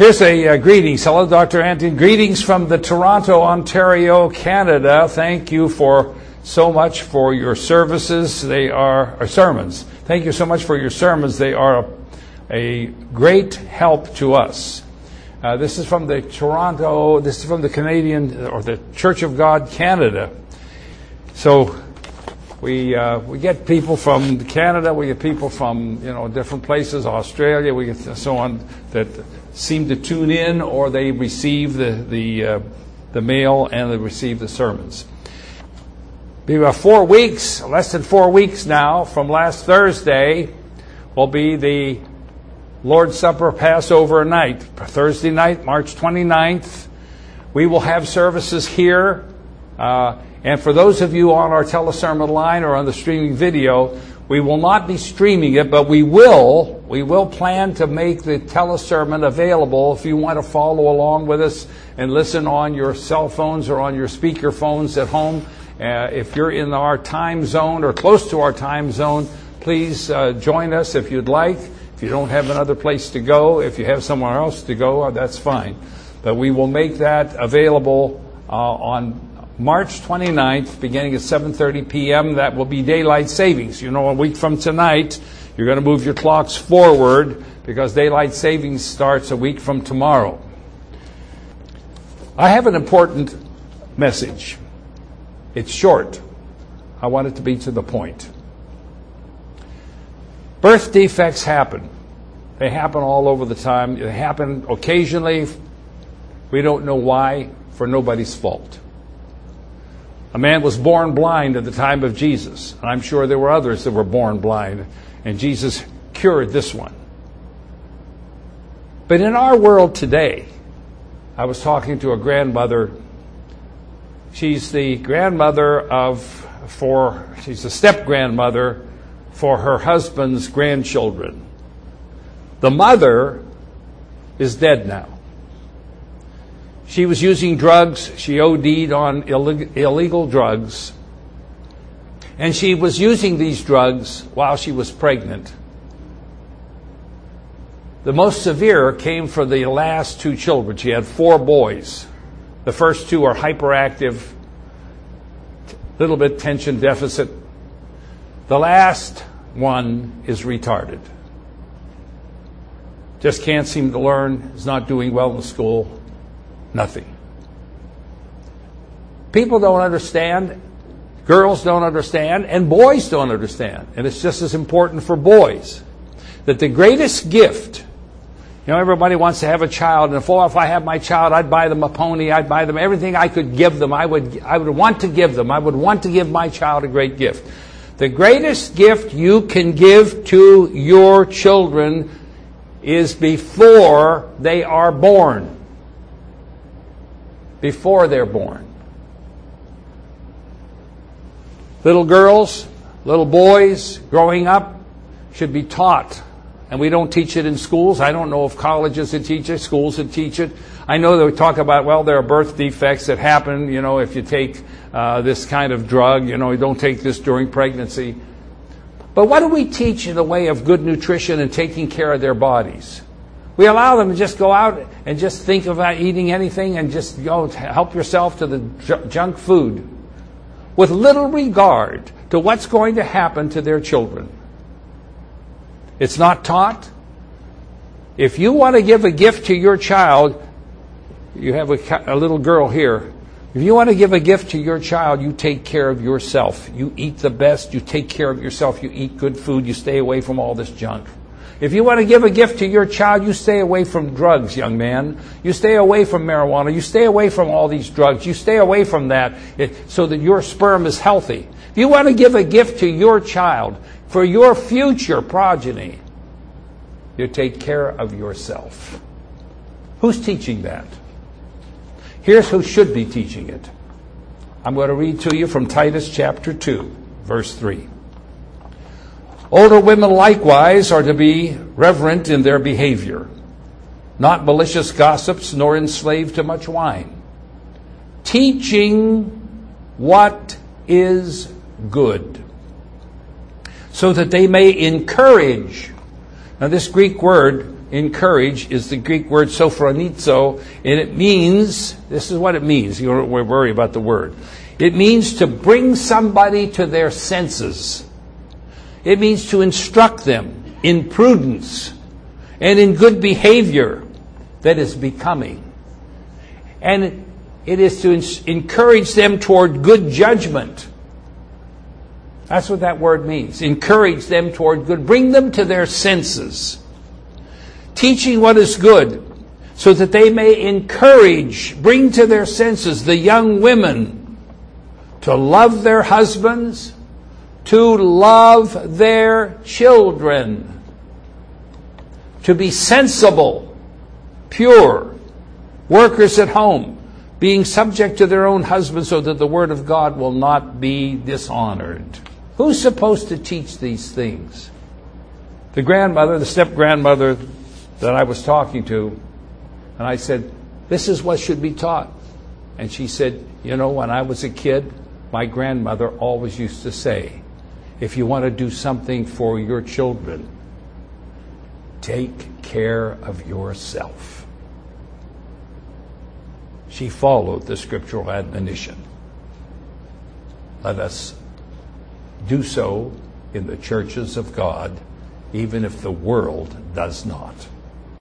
Here's a greetings. Hello, Dr. Anthony. Greetings from the Toronto, Ontario, Canada. Thank you so much for your services. They are sermons. Thank you so much for your sermons. They are a great help to us. This is from the Toronto. This is from the Canadian or the Church of God Canada. So we get people from Canada. We get people from different places, Australia. We get so on that seem to tune in, or they receive the mail and they receive the sermons. Be about 4 weeks, less than 4 weeks now, from last Thursday will be the Lord's Supper Passover night. Thursday night, March 29th. We will have services here. And for those of you on our telesermon line or on the streaming video, we will not be streaming it, but we will plan to make the telesermon available if you want to follow along with us and listen on your cell phones or on your speaker phones at home. If you're in our time zone or close to our time zone, please join us if you'd like. If you don't have another place to go, if you have somewhere else to go, that's fine. But we will make that available on March 29th, beginning at 7:30 p.m. That will be daylight savings. A week from tonight, you're going to move your clocks forward because daylight savings starts a week from tomorrow. I have an important message. It's short. I want it to be to the point. Birth defects happen. They happen all over the time. They happen occasionally. We don't know why, for nobody's fault. A man was born blind at the time of Jesus. And I'm sure there were others that were born blind. And Jesus cured this one. But in our world today, I was talking to a grandmother. She's the grandmother she's the step-grandmother for her husband's grandchildren. The mother is dead now. She was using drugs. She OD'd on illegal drugs. And she was using these drugs while she was pregnant. The most severe came for the last two children. She had 4 boys. The first 2 are hyperactive, little bit tension deficit. The last one is retarded. Just can't seem to learn, is not doing well in school. Nothing. People don't understand, girls don't understand, and boys don't understand. And it's just as important for boys that the greatest gift, everybody wants to have a child, and if I had my child, I'd buy them a pony, I'd buy them everything I could give them. I would want to give them. I would want to give my child a great gift. The greatest gift you can give to your children is before they are born. Before they're born. Little girls, little boys growing up should be taught. And we don't teach it in schools. I don't know if colleges that teach it, schools that teach it. I know that we talk about, there are birth defects that happen, if you take this kind of drug, you don't take this during pregnancy. But what do we teach in the way of good nutrition and taking care of their bodies? We allow them to just go out and just think about eating anything and just help yourself to the junk food with little regard to what's going to happen to their children. It's not taught. If you want to give a gift to your child, you have a little girl here. If you want to give a gift to your child, you take care of yourself. You eat the best. You take care of yourself. You eat good food. You stay away from all this junk. If you want to give a gift to your child, you stay away from drugs, young man. You stay away from marijuana. You stay away from all these drugs. You stay away from that so that your sperm is healthy. If you want to give a gift to your child for your future progeny, you take care of yourself. Who's teaching that? Here's who should be teaching it. I'm going to read to you from Titus chapter 2, verse 3. Older women likewise are to be reverent in their behavior, not malicious gossips, nor enslaved to much wine, teaching what is good, so that they may encourage. Now this Greek word encourage is the Greek word sophronizo, and it means, this is what it means, you don't worry about the word. It means to bring somebody to their senses. It means to instruct them in prudence and in good behavior that is becoming. And it is to encourage them toward good judgment. That's what that word means. Encourage them toward good. Bring them to their senses. Teaching what is good so that they may bring to their senses the young women to love their husbands, to love their children, to be sensible, pure, workers at home, being subject to their own husbands so that the word of God will not be dishonored. Who's supposed to teach these things? The grandmother, the step-grandmother that I was talking to, and I said, this is what should be taught. And she said, you know, when I was a kid, my grandmother always used to say, if you want to do something for your children, take care of yourself. She followed the scriptural admonition. Let us do so in the churches of God, even if the world does not.